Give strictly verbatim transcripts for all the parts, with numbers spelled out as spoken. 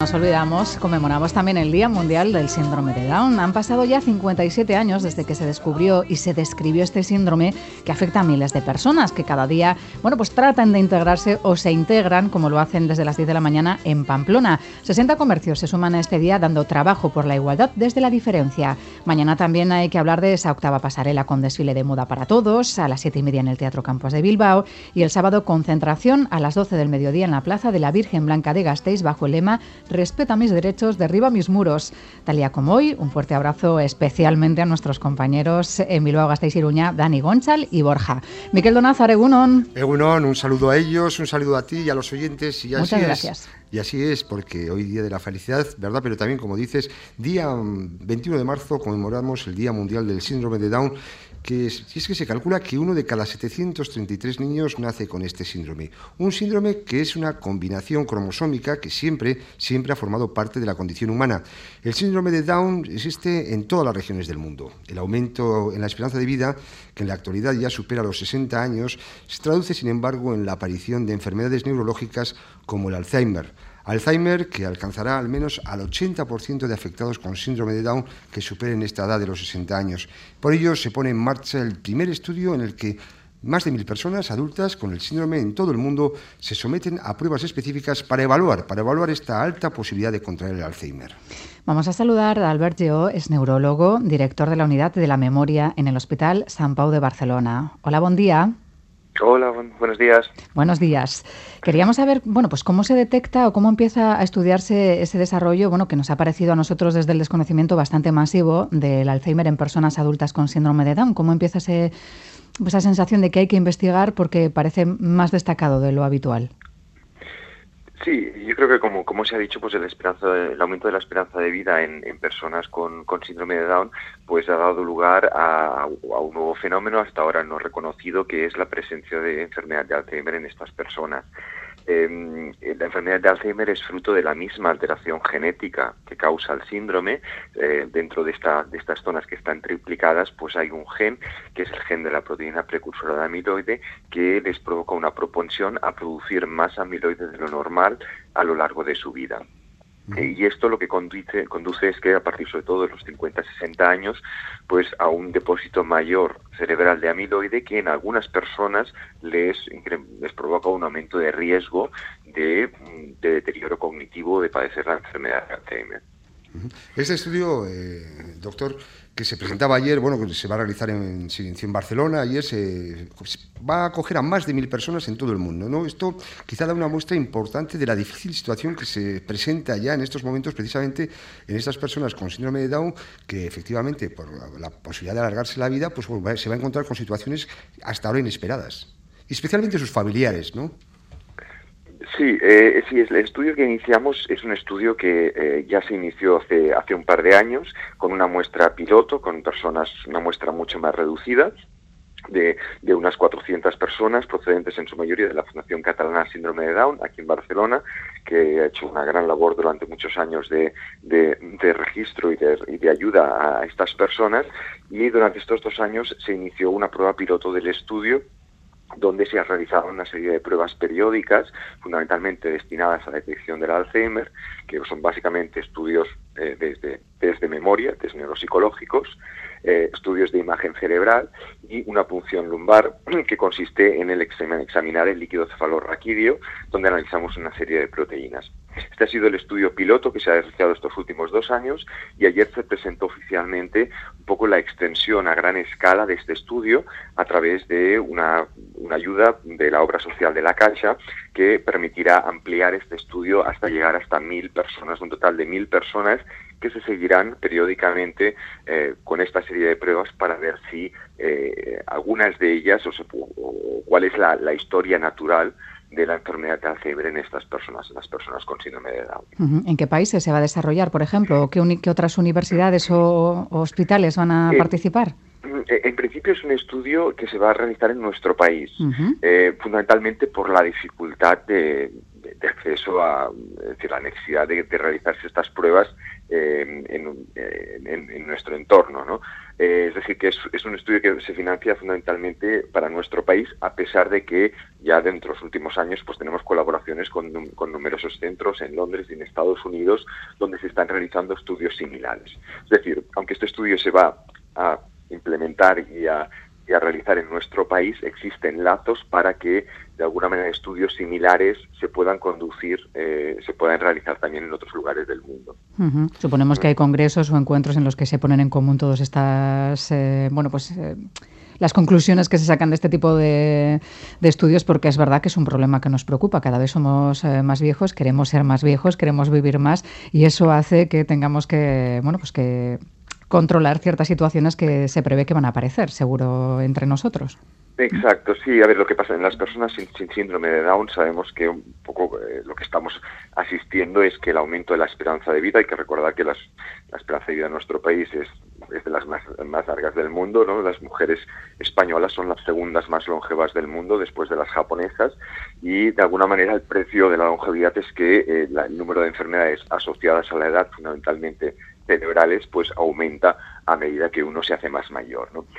Nos olvidamos, conmemoramos también el Día Mundial del Síndrome de Down. Han pasado ya cincuenta y siete años desde que se descubrió y se describió este síndrome que afecta a miles de personas que cada día, bueno, pues tratan de integrarse o se integran, como lo hacen desde las diez de la mañana en Pamplona. sesenta comercios se suman a este día dando trabajo por la igualdad desde la diferencia. Mañana también hay que hablar de esa octava pasarela con desfile de moda para todos, a las siete y media en el Teatro Campos de Bilbao, y el sábado concentración a las doce del mediodía en la Plaza de la Virgen Blanca de Gasteiz bajo el lema Respeta mis derechos, derriba mis muros. Tal día como hoy, un fuerte abrazo especialmente a nuestros compañeros en Bilbao, Gasteiz, Iruña, Dani Gonchal y Borja. Miquel Donazar, Egunon. Egunon, un saludo a ellos, un saludo a ti y a los oyentes. Y así Muchas es, gracias. Y así es, porque hoy día de la felicidad, ¿verdad? Pero también, como dices, día veintiuno de marzo conmemoramos el Día Mundial del Síndrome de Down, que es, y es que se calcula que uno de cada setecientos treinta y tres niños nace con este síndrome. Un síndrome que es una combinación cromosómica que siempre, siempre ha formado parte de la condición humana. El síndrome de Down existe en todas las regiones del mundo. El aumento en la esperanza de vida, que en la actualidad ya supera los sesenta años, se traduce, sin embargo, en la aparición de enfermedades neurológicas como el Alzheimer. Alzheimer que alcanzará al menos al ochenta por ciento de afectados con síndrome de Down que superen esta edad de los sesenta años. Por ello se pone en marcha el primer estudio en el que más de mil personas adultas con el síndrome en todo el mundo se someten a pruebas específicas para evaluar, para evaluar esta alta posibilidad de contraer el Alzheimer. Vamos a saludar a Albert Lleó, es neurólogo, director de la Unidad de la Memoria en el Hospital Sant Pau de Barcelona. Hola, buen día. Hola, buen, buenos días. Buenos días. Queríamos saber, bueno, pues cómo se detecta o cómo empieza a estudiarse ese desarrollo, bueno, que nos ha parecido a nosotros desde el desconocimiento bastante masivo del Alzheimer en personas adultas con síndrome de Down. ¿Cómo empieza ese, pues esa sensación de que hay que investigar porque parece más destacado de lo habitual? Sí, yo creo que como, como se ha dicho, pues el, esperanza, el aumento de la esperanza de vida en, en personas con, con síndrome de Down pues ha dado lugar a, a un nuevo fenómeno hasta ahora no reconocido, que es la presencia de enfermedad de Alzheimer en estas personas. Eh, la enfermedad de Alzheimer es fruto de la misma alteración genética que causa el síndrome. Eh, dentro de, esta, de estas zonas que están triplicadas, pues hay un gen, que es el gen de la proteína precursora de amiloide, que les provoca una propensión a producir más amiloide de lo normal a lo largo de su vida. Eh, y esto lo que conduce, conduce es que a partir sobre todo de los cincuenta a sesenta años, pues a un depósito mayor cerebral de amiloide que en algunas personas les, les provoca un aumento de riesgo de, de deterioro cognitivo de padecer la enfermedad de Alzheimer. Este estudio, eh, doctor, que se presentaba ayer, bueno, que se va a realizar en, en Barcelona, ayer se va a acoger a más de mil personas en todo el mundo, ¿no? Esto quizá da una muestra importante de la difícil situación que se presenta ya en estos momentos precisamente en estas personas con síndrome de Down, que efectivamente por la, la posibilidad de alargarse la vida, pues bueno, se va a encontrar con situaciones hasta ahora inesperadas, y especialmente sus familiares, ¿no? Sí, eh, sí, el estudio que iniciamos es un estudio que eh, ya se inició hace, hace un par de años con una muestra piloto, con personas, una muestra mucho más reducida, de, de unas cuatrocientas personas procedentes en su mayoría de la Fundación Catalana Síndrome de Down, aquí en Barcelona, que ha hecho una gran labor durante muchos años de, de, de registro y de, y de ayuda a estas personas, y durante estos dos años se inició una prueba piloto del estudio donde se ha realizado una serie de pruebas periódicas, fundamentalmente destinadas a la detección del Alzheimer, que son básicamente estudios eh, desde, desde memoria, test neuropsicológicos, eh, estudios de imagen cerebral y una punción lumbar que consiste en el examen, examinar el líquido cefalorraquídeo, donde analizamos una serie de proteínas. Este ha sido el estudio piloto que se ha realizado estos últimos dos años y ayer se presentó oficialmente un poco la extensión a gran escala de este estudio a través de una, una ayuda de la obra social de la Caixa que permitirá ampliar este estudio hasta llegar hasta mil personas, un total de mil personas que se seguirán periódicamente eh, con esta serie de pruebas para ver si eh, algunas de ellas o, se, o cuál es la, la historia natural de la enfermedad de Alzheimer en estas personas, en las personas con síndrome de Down. ¿En qué países se va a desarrollar, por ejemplo? ¿Qué, uni- qué otras universidades o, o hospitales van a Eh, participar? En principio es un estudio que se va a realizar en nuestro país, Uh-huh. eh, fundamentalmente por la dificultad de, de, de acceso a, es decir, la necesidad de, de realizarse estas pruebas eh, en, en, en nuestro entorno, ¿no? Eh, es decir, que es, es un estudio que se financia fundamentalmente para nuestro país, a pesar de que ya dentro de los últimos años pues tenemos colaboraciones con, con numerosos centros en Londres y en Estados Unidos donde se están realizando estudios similares. Es decir, aunque este estudio se va a implementar y a, y a realizar en nuestro país, existen lazos para que de alguna manera estudios similares se puedan conducir, eh, se puedan realizar también en otros lugares del mundo. Uh-huh. Suponemos que hay congresos o encuentros en los que se ponen en común todas estas, eh, bueno, pues eh, las conclusiones que se sacan de este tipo de, de estudios, porque es verdad que es un problema que nos preocupa. Cada vez somos eh, más viejos, queremos ser más viejos, queremos vivir más, y eso hace que tengamos que, bueno, pues que controlar ciertas situaciones que se prevé que van a aparecer, seguro, entre nosotros. Exacto, sí. A ver, lo que pasa en las personas sin, sin síndrome de Down, sabemos que un poco eh, lo que estamos asistiendo es que el aumento de la esperanza de vida, hay que recordar que las, la esperanza de vida en nuestro país es, es de las más, más largas del mundo, ¿no? Las mujeres españolas son las segundas más longevas del mundo después de las japonesas, y de alguna manera el precio de la longevidad es que eh, la, el número de enfermedades asociadas a la edad, fundamentalmente cerebrales, pues aumenta a medida que uno se hace más mayor, ¿no?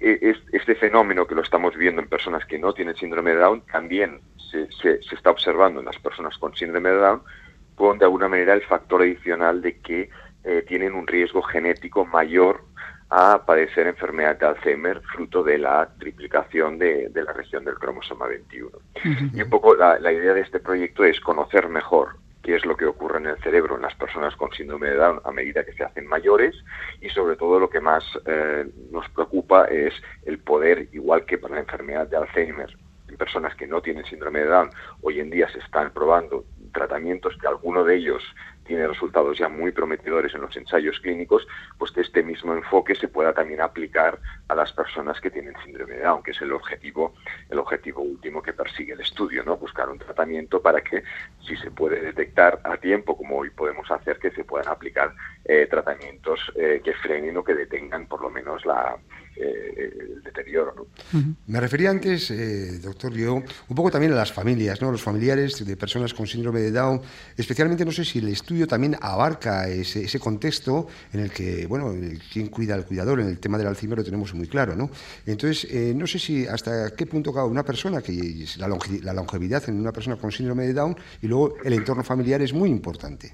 Este fenómeno que lo estamos viendo en personas que no tienen síndrome de Down también se, se, se está observando en las personas con síndrome de Down, con de alguna manera el factor adicional de que eh, tienen un riesgo genético mayor a padecer enfermedad de Alzheimer, fruto de la triplicación de, de la región del cromosoma veintiuno. Uh-huh. Y un poco la, la idea de este proyecto es conocer mejor qué es lo que ocurre en el cerebro en las personas con síndrome de Down a medida que se hacen mayores, y sobre todo lo que más eh, nos preocupa es el poder, igual que para la enfermedad de Alzheimer, en personas que no tienen síndrome de Down, hoy en día se están probando tratamientos que alguno de ellos tiene resultados ya muy prometedores en los ensayos clínicos, pues que este mismo enfoque se pueda también aplicar a las personas que tienen síndrome de Down, que es el objetivo, el objetivo último que persigue el estudio, ¿no? Buscar un tratamiento para que, si se puede detectar a tiempo, como hoy podemos hacer, que se puedan aplicar eh, tratamientos eh, que frenen o que detengan por lo menos la eh, el deterioro, ¿no? Uh-huh. Me refería antes, eh, doctor Lleó, un poco también a las familias, ¿no? Los familiares de personas con síndrome de Down, especialmente, no sé si el estudio también abarca ese, ese contexto en el que, bueno, el, quién cuida al cuidador, en el tema del Alzheimer lo tenemos muy claro, ¿no? Entonces, eh, no sé si hasta qué punto cada una persona, que la, longe, la longevidad en una persona con síndrome de Down, y luego el entorno familiar es muy importante.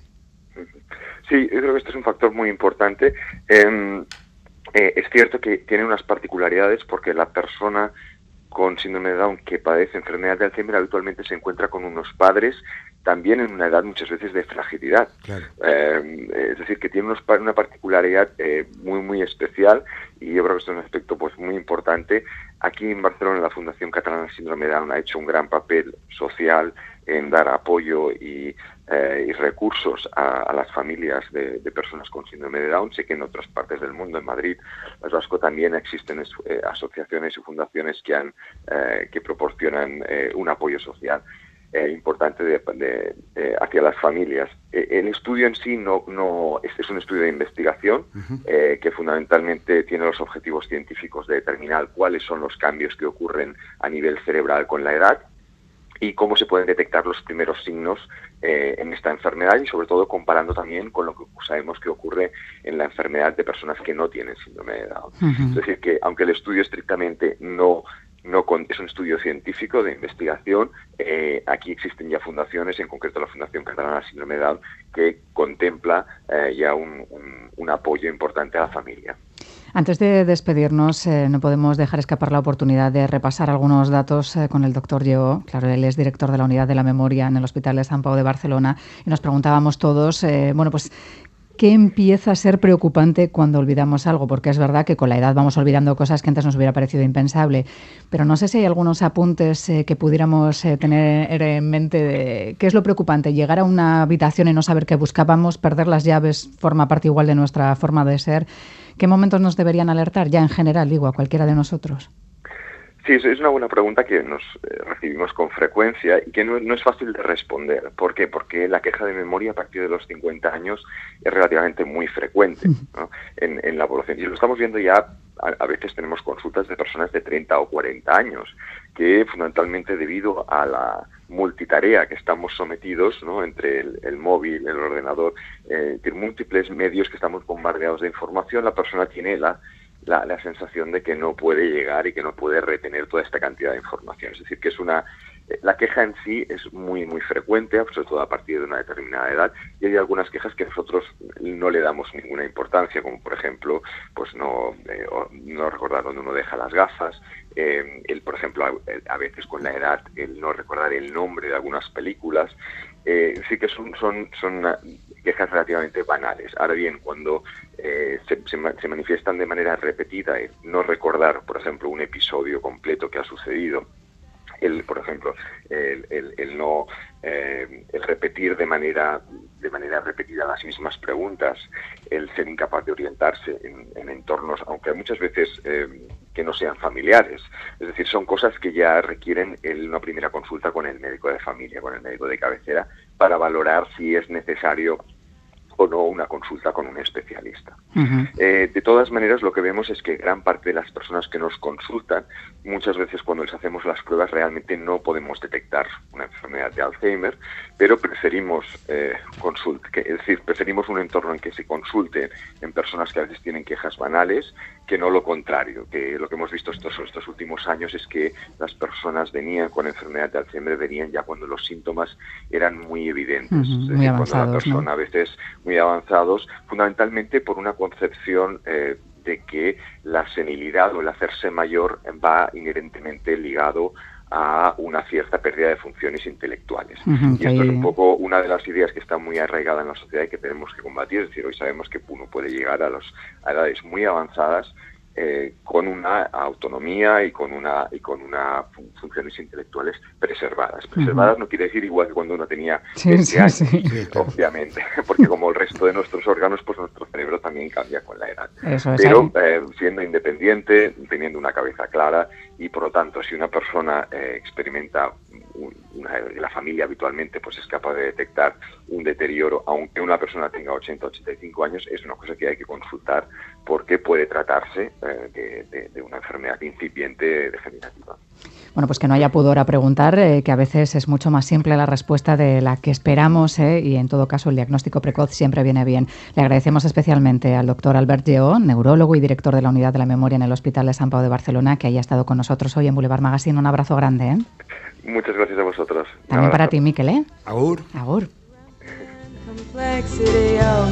Sí, yo creo que este es un factor muy importante. Eh, eh, es cierto que tiene unas particularidades porque la persona con síndrome de Down que padece enfermedad de Alzheimer habitualmente se encuentra con unos padres también en una edad muchas veces de fragilidad. Claro. Eh, es decir, que tiene unos, una particularidad eh, muy, muy especial, y yo creo que esto es un aspecto pues muy importante. Aquí en Barcelona la Fundación Catalana Síndrome de Down ha hecho un gran papel social en dar apoyo y, eh, y recursos a, a las familias de, de personas con síndrome de Down. Sé que en otras partes del mundo, en Madrid, País Vasco, también existen eh, asociaciones y fundaciones que, han, eh, que proporcionan eh, un apoyo social Eh, importante de, de, de, hacia las familias. Eh, el estudio en sí no, no este es un estudio de investigación uh-huh. eh, que fundamentalmente tiene los objetivos científicos de determinar cuáles son los cambios que ocurren a nivel cerebral con la edad y cómo se pueden detectar los primeros signos eh, en esta enfermedad, y sobre todo comparando también con lo que sabemos que ocurre en la enfermedad de personas que no tienen síndrome de Down. Uh-huh. Es decir, que aunque el estudio estrictamente no No con, es un estudio científico de investigación, eh, aquí existen ya fundaciones, en concreto la Fundación Catalana Síndrome de Down, que contempla eh, ya un, un, un apoyo importante a la familia. Antes de despedirnos, eh, no podemos dejar escapar la oportunidad de repasar algunos datos eh, con el doctor Lleó. Claro, él es director de la Unidad de la Memoria en el Hospital de Sant Pau de Barcelona, y nos preguntábamos todos, eh, bueno, pues, ¿qué empieza a ser preocupante cuando olvidamos algo? Porque es verdad que con la edad vamos olvidando cosas que antes nos hubiera parecido impensable. Pero no sé si hay algunos apuntes eh, que pudiéramos eh, tener en mente de qué es lo preocupante. Llegar a una habitación y no saber qué buscábamos, perder las llaves, forma parte igual de nuestra forma de ser. ¿Qué momentos nos deberían alertar? Ya en general, digo, a cualquiera de nosotros. Sí, es una buena pregunta que nos eh, recibimos con frecuencia y que no, no es fácil de responder. ¿Por qué? Porque la queja de memoria a partir de los cincuenta años es relativamente muy frecuente, ¿no? en, en la población. Y lo estamos viendo ya a, a veces tenemos consultas de personas de treinta o cuarenta años, que fundamentalmente debido a la multitarea que estamos sometidos, ¿no?, entre el, el móvil, el ordenador, eh, múltiples medios que estamos bombardeados de información, la persona tiene la, la, la sensación de que no puede llegar y que no puede retener toda esta cantidad de información. Es decir, que es una... La queja en sí es muy, muy frecuente, sobre todo a partir de una determinada edad, y hay algunas quejas que nosotros no le damos ninguna importancia, como por ejemplo, pues no, eh, no recordar dónde uno deja las gafas, eh, el, por ejemplo, a, a veces con la edad, el no recordar el nombre de algunas películas, eh, sí que son, son, son quejas relativamente banales. Ahora bien, cuando eh, se, se, se manifiestan de manera repetida, el no recordar, por ejemplo, un episodio completo que ha sucedido, el, por ejemplo, el, el, el no eh, el repetir de manera de manera repetida las mismas preguntas, el ser incapaz de orientarse en, en entornos, aunque muchas veces eh, que no sean familiares. Es decir, son cosas que ya requieren el, una primera consulta con el médico de familia, con el médico de cabecera, para valorar si es necesario o no una consulta con un especialista. Uh-huh. Eh, de todas maneras, lo que vemos es que gran parte de las personas que nos consultan, muchas veces cuando les hacemos las pruebas realmente no podemos detectar una enfermedad de Alzheimer, pero preferimos eh, consult- que, es decir, preferimos un entorno en que se consulte en personas que a veces tienen quejas banales, que no lo contrario, que lo que hemos visto estos, estos últimos años es que las personas venían con enfermedad de Alzheimer, venían ya cuando los síntomas eran muy evidentes. Uh-huh, es decir, muy avanzados, cuando la persona, ¿no?, a veces muy avanzados, fundamentalmente por una concepción eh, de que la senilidad o el hacerse mayor va inherentemente ligado a una cierta pérdida de funciones intelectuales. Uh-huh, y esto es un poco una de las ideas que está muy arraigada en la sociedad y que tenemos que combatir. Es decir, hoy sabemos que uno puede llegar a, los, a edades muy avanzadas eh, con una autonomía y con una y con una fun- funciones intelectuales preservadas. Preservadas uh-huh. no quiere decir igual que cuando uno tenía veinte sí, años, sí, sí. obviamente, porque como el resto de nuestros órganos, pues nuestro cerebro también cambia con la edad. Eso es, Pero eh, siendo independiente, teniendo una cabeza clara, y por lo tanto, si una persona eh, experimenta una, la familia habitualmente pues es capaz de detectar un deterioro, aunque una persona tenga ochenta, ochenta y cinco años, es una cosa que hay que consultar porque puede tratarse eh, de, de, de una enfermedad incipiente degenerativa. Bueno, pues que no haya pudor a preguntar, eh, que a veces es mucho más simple la respuesta de la que esperamos, eh, y en todo caso el diagnóstico precoz siempre viene bien. Le agradecemos especialmente al doctor Albert Lleó, neurólogo y director de la Unidad de la Memoria en el Hospital de Sant Pau de Barcelona, que haya estado con nosotros hoy en Boulevard Magazine. Un abrazo grande, ¿eh? Muchas gracias a vosotros. También para ti, Miquel, ¿eh? Agur. Agur.